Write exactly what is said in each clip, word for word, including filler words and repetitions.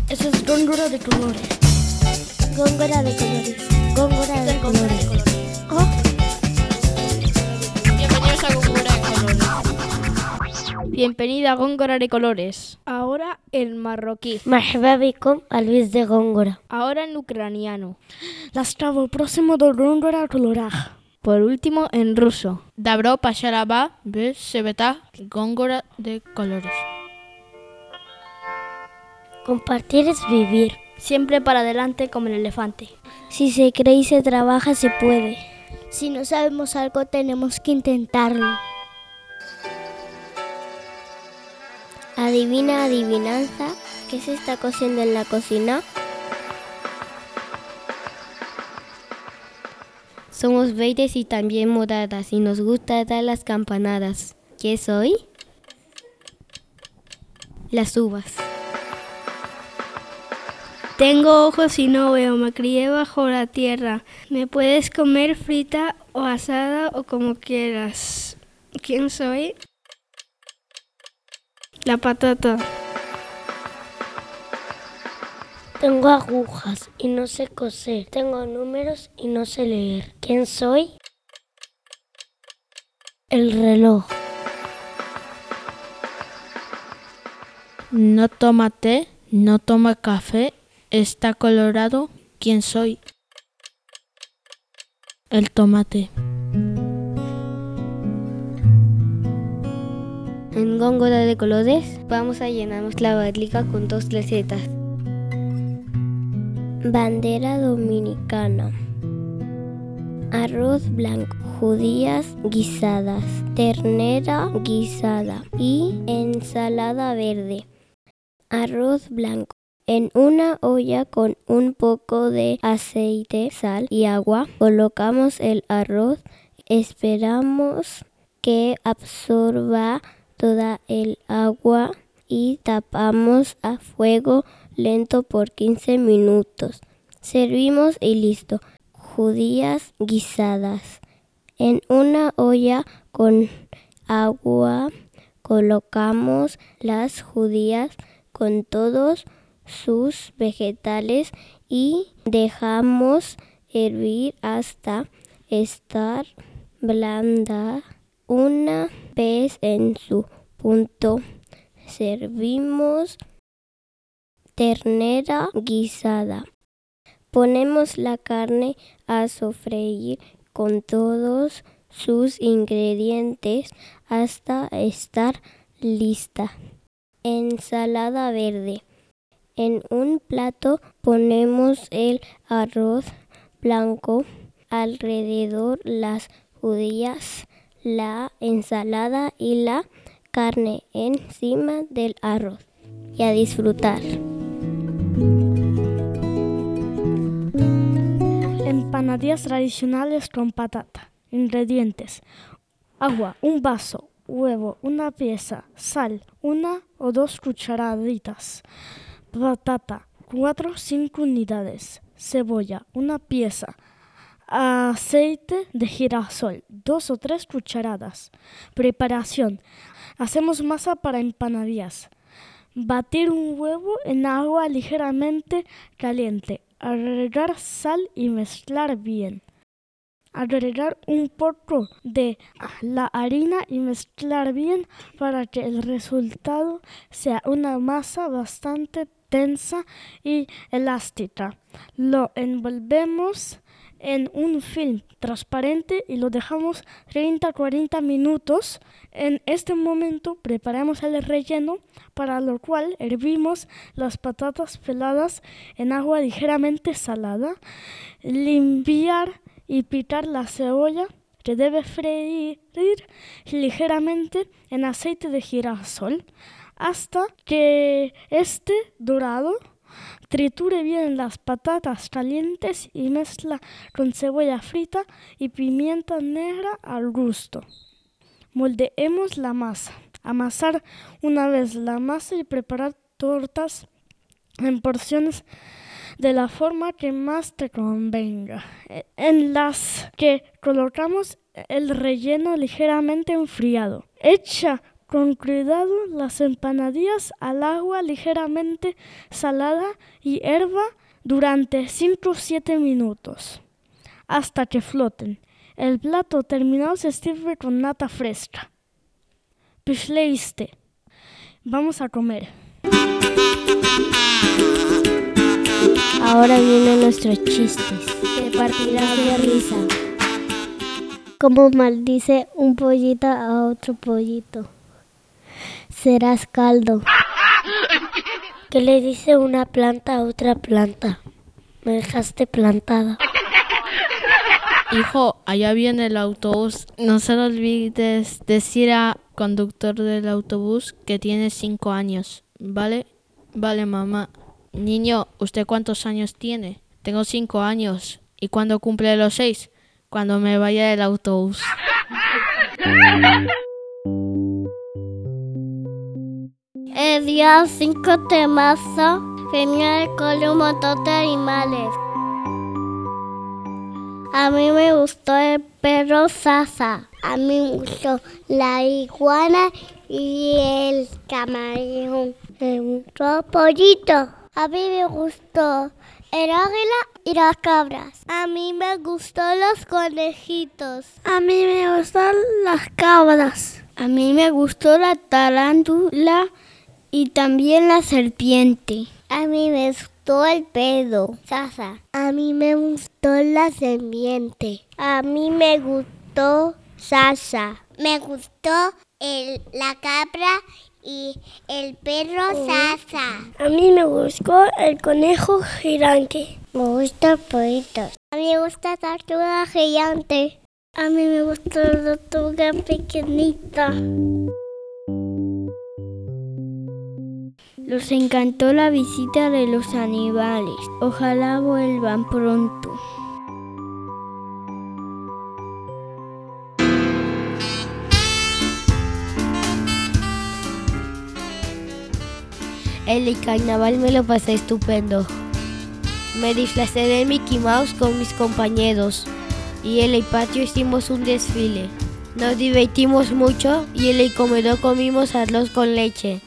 Eso es góngora de colores. Góngora de colores. Góngora de colores. Oh. Bienvenidos a Góngora de colores. Bienvenida a Góngora de colores. Ahora en marroquí. Marhaba bikum al Luis de Góngora. Ahora en ucraniano. Lastavo próximo do góngora coloraj. Por último en ruso. Dabro pasharaba be sebeta Góngora de colores. Compartir es vivir. Siempre para adelante como el elefante. Si se cree y se trabaja, se puede. Si no sabemos algo, tenemos que intentarlo. Adivina, adivinanza. ¿Qué se está cociendo en la cocina? Somos verdes y también moradas y nos gusta dar las campanadas. ¿Qué soy? Las uvas. Tengo ojos y no veo, me crié bajo la tierra. Me puedes comer frita o asada o como quieras. ¿Quién soy? La patata. Tengo agujas y no sé coser. Tengo números y no sé leer. ¿Quién soy? El reloj. No toma té, no toma café. Está colorado. ¿Quién soy? El tomate. En Góngora de colores vamos a llenarnos la barriga con dos recetas. Bandera dominicana. Arroz blanco, judías guisadas, ternera guisada y ensalada verde. Arroz blanco. En una olla con un poco de aceite, sal y agua, colocamos el arroz, esperamos que absorba toda el agua y tapamos a fuego lento por quince minutos. Servimos y listo. Judías guisadas. En una olla con agua colocamos las judías con todos sus vegetales y dejamos hervir hasta estar blanda. Una vez en su punto, servimos ternera guisada. Ponemos la carne a sofreír con todos sus ingredientes hasta estar lista. Ensalada verde. En un plato ponemos el arroz blanco, alrededor las judías, la ensalada y la carne encima del arroz. Y a disfrutar. Empanadillas tradicionales con patata. Ingredientes: agua, un vaso, huevo, una pieza, sal, una o dos cucharaditas. Patata, cuatro o cinco unidades. Cebolla, una pieza. Aceite de girasol, dos o tres cucharadas. Preparación: hacemos masa para empanadillas. Batir un huevo en agua ligeramente caliente. Agregar sal y mezclar bien. Agregar un poco de la harina y mezclar bien para que el resultado sea una masa bastante tensa y elástica. Lo envolvemos en un film transparente y lo dejamos treinta a cuarenta minutos. En este momento preparamos el relleno, para lo cual hervimos las patatas peladas en agua ligeramente salada. Limpiar y picar la cebolla, que debe freír ligeramente en aceite de girasol hasta que esté dorado. Triture bien las patatas calientes y mezcla con cebolla frita y pimienta negra al gusto. Moldeemos la masa. Amasar una vez la masa y preparar tortas en porciones de la forma que más te convenga, en las que colocamos el relleno ligeramente enfriado. Hecha con cuidado las empanadillas al agua ligeramente salada y herva durante cinco o siete minutos, hasta que floten. El plato terminado se sirve con nata fresca. Pishleiste. Vamos a comer. Ahora vienen nuestros chistes. Te partirás de risa. Como maldice un pollito a otro pollito. Serás caldo. ¿Qué le dice una planta a otra planta? Me dejaste plantada. Hijo, allá viene el autobús. No se lo olvides decir al conductor del autobús que tiene cinco años. ¿Vale? Vale, mamá. Niño, ¿usted cuántos años tiene? Tengo cinco años. ¿Y cuándo cumple los seis? Cuando me vaya el autobús. El día cinco de marzo venía al cole un montón de animales. A mí me gustó el perro Sasa. A mí me gustó la iguana y el camarón. Me gustó el pollito. A mí me gustó el águila y las cabras. A mí me gustó los conejitos. A mí me gustan las cabras. A mí me gustó la tarántula y también la serpiente. A mí me gustó el pedo, Sasa. A mí me gustó la serpiente. A mí me gustó Sasa. Me gustó el, la cabra y el perro Sasa. A mí me gustó el conejo gigante. Me gustan los pollitos. A mí me gusta la tortuga gigante. A mí me gustó la tortuga pequeñita. Los encantó la visita de los animales. Ojalá vuelvan pronto. El carnaval me lo pasé estupendo. Me disfracé de Mickey Mouse con mis compañeros y en el patio hicimos un desfile. Nos divertimos mucho y en el comedor comimos arroz con leche.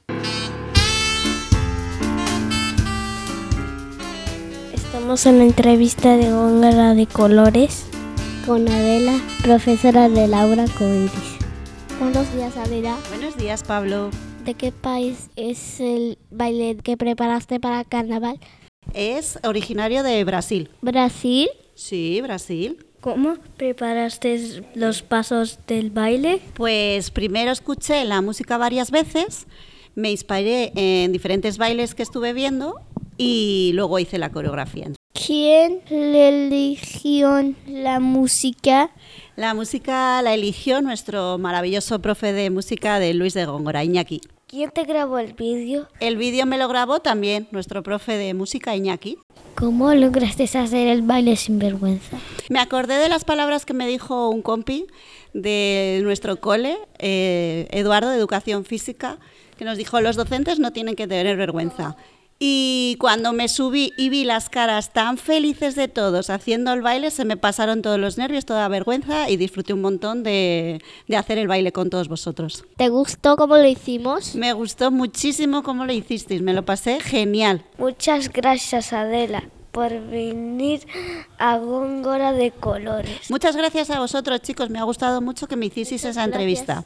Estamos en la entrevista de Góngora de Colores con Adela, profesora de Laura Coiris. Buenos días, Adela. Buenos días, Pablo. ¿De qué país es el baile que preparaste para el carnaval? Es originario de Brasil. ¿Brasil? Sí, Brasil. ¿Cómo preparaste los pasos del baile? Pues primero escuché la música varias veces, me inspiré en diferentes bailes que estuve viendo y luego hice la coreografía. ¿Quién le eligió la música? La música la eligió nuestro maravilloso profe de música de Luis de Góngora, Iñaki. ¿Quién te grabó el vídeo? El vídeo me lo grabó también nuestro profe de música, Iñaki. ¿Cómo lograste hacer el baile sin vergüenza? Me acordé de las palabras que me dijo un compi de nuestro cole, eh, Eduardo, de Educación Física, que nos dijo: los docentes no tienen que tener vergüenza. Y cuando me subí y vi las caras tan felices de todos haciendo el baile, se me pasaron todos los nervios, toda la vergüenza y disfruté un montón de, de hacer el baile con todos vosotros. ¿Te gustó cómo lo hicimos? Me gustó muchísimo cómo lo hicisteis, me lo pasé genial. Muchas gracias, Adela, por venir a Góngora de Colores. Muchas gracias a vosotros, chicos, me ha gustado mucho que me hicieseis esa entrevista.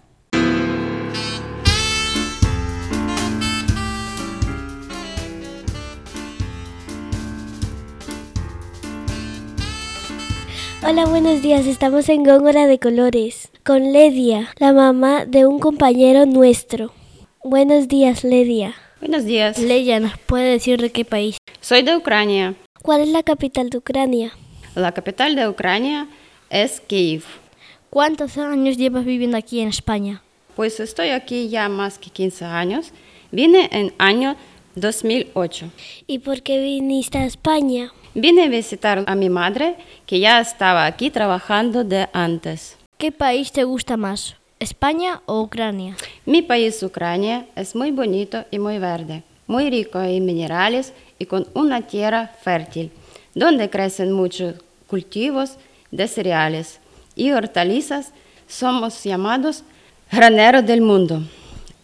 Hola, buenos días. Estamos en Góngora de Colores con Ledia, la mamá de un compañero nuestro. Buenos días, Ledia. Buenos días. Ledia, ¿nos puede decir de qué país? Soy de Ucrania. ¿Cuál es la capital de Ucrania? La capital de Ucrania es Kiev. ¿Cuántos años llevas viviendo aquí en España? Pues estoy aquí ya más que quince años. Vine en año dos mil ocho. ¿Y por qué viniste a España? Vine a visitar a mi madre, que ya estaba aquí trabajando de antes. ¿Qué país te gusta más, España o Ucrania? Mi país, Ucrania, es muy bonito y muy verde, muy rico en minerales y con una tierra fértil, donde crecen muchos cultivos de cereales y hortalizas. Somos llamados graneros del mundo.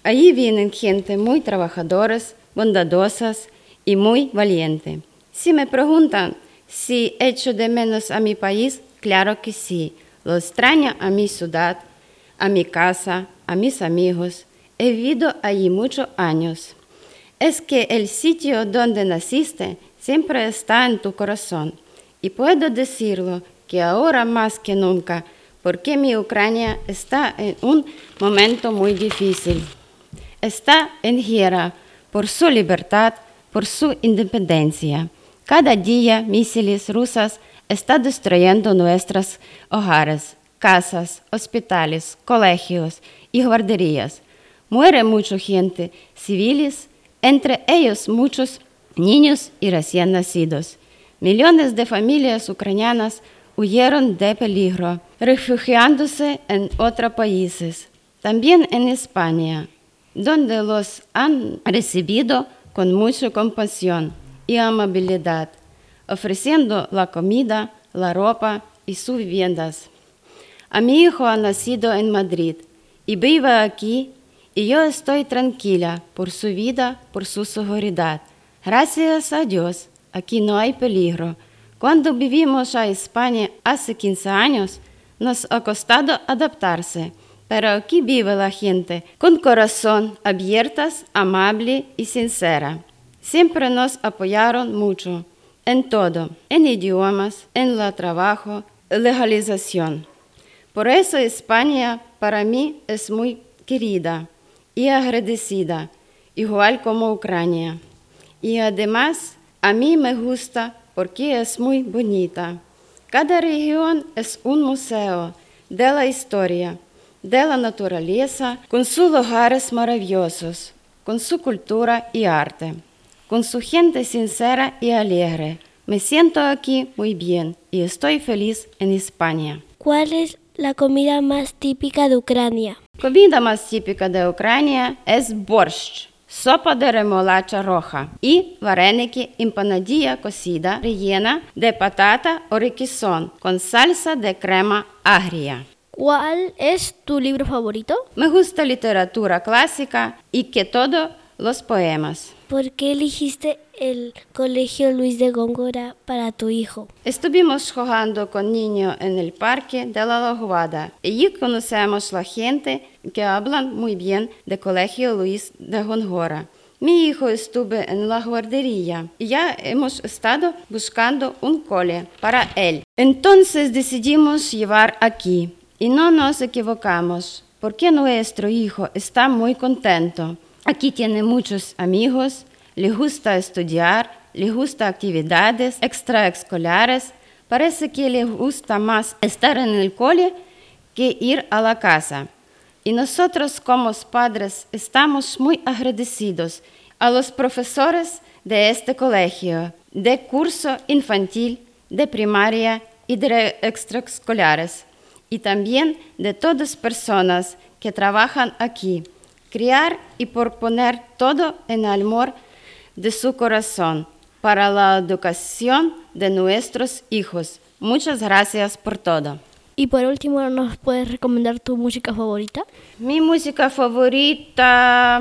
Allí vienen gente muy trabajadoras, bondadosas y muy valiente. Si me preguntan si echo de menos a mi país, claro que sí. Lo extraño a mi ciudad, a mi casa, a mis amigos. He vivido allí muchos años. Es que el sitio donde naciste siempre está en tu corazón. Y puedo decirlo que ahora más que nunca, porque mi Ucrania está en un momento muy difícil. Está en guerra por su libertad, por su independencia. Cada día misiles rusas están destruyendo nuestros hogares, casas, hospitales, colegios y guarderías. Muere mucha gente, civiles, entre ellos muchos niños y recién nacidos. Millones de familias ucranianas huyeron de peligro, refugiándose en otros países, también en España, donde los han recibido con mucha compasión y amabilidad, ofreciendo la comida, la ropa y sus viviendas. A mi hijo ha nacido en Madrid y vive aquí, y yo estoy tranquila por su vida, por su seguridad. Gracias a Dios, aquí no hay peligro. Cuando vivimos a España hace quince años, nos ha costado adaptarse, pero aquí vive la gente con corazón abierto, amable y sincera. Siempre nos apoyaron mucho, en todo, en idiomas, en el trabajo, legalización. Por eso España para mí es muy querida y agradecida, igual como Ucrania. Y además, a mí me gusta porque es muy bonita. Cada región es un museo de la historia, de la naturaleza, con sus lugares maravillosos, con su cultura y arte, con su gente sincera y alegre. Me siento aquí muy bien y estoy feliz en España. ¿Cuál es la comida más típica de Ucrania? La comida más típica de Ucrania es borscht, sopa de remolacha roja y vareniki, empanadilla cocida rellena de patata o requesón con salsa de crema agria. ¿Cuál es tu libro favorito? Me gusta literatura clásica y que todos los poemas. ¿Por qué elegiste el Colegio Luis de Góngora para tu hijo? Estuvimos jugando con niños en el parque de la Laguada. Allí conocemos a la gente que hablan muy bien del Colegio Luis de Góngora. Mi hijo estuvo en la guardería y ya hemos estado buscando un cole para él. Entonces decidimos llevar aquí y no nos equivocamos porque nuestro hijo está muy contento. Aquí tiene muchos amigos, le gusta estudiar, le gusta actividades extraescolares. Parece que le gusta más estar en el cole que ir a la casa. Y nosotros como padres estamos muy agradecidos a los profesores de este colegio, de curso infantil, de primaria y de extraescolares, y también de todas las personas que trabajan aquí. Criar y por poner todo en el amor de su corazón para la educación de nuestros hijos. Muchas gracias por todo. Y por último, ¿nos puedes recomendar tu música favorita? Mi música favorita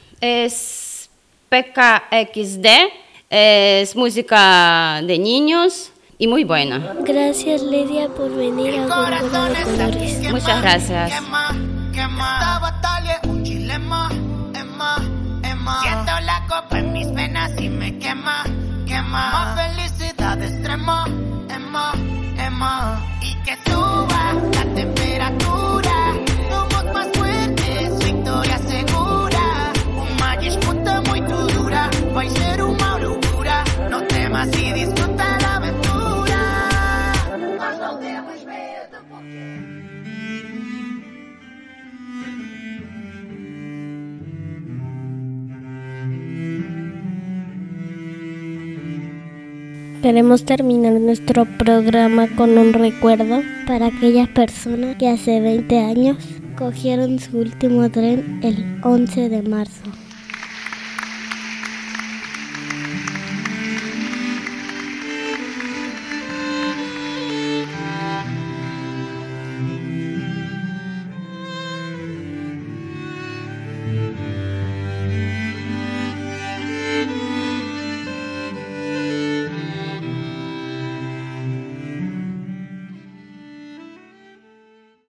es P K X D, es música de niños y muy buena. Gracias, Lidia, por venir a Góngora de Colores. Muchas gracias. Esta batalla es un dilema, Emma, Emma. Siento la copa en mis venas y me quema, quema. Más felicidad extrema, Emma, Emma. Y que suba la temperatura. Somos más fuertes, victoria segura. Una disputa muy dura, va a ser una locura. No temas y disfruta la aventura. Nós não temos medo, porque... Queremos terminar nuestro programa con un recuerdo para aquellas personas que hace veinte años cogieron su último tren el once de marzo.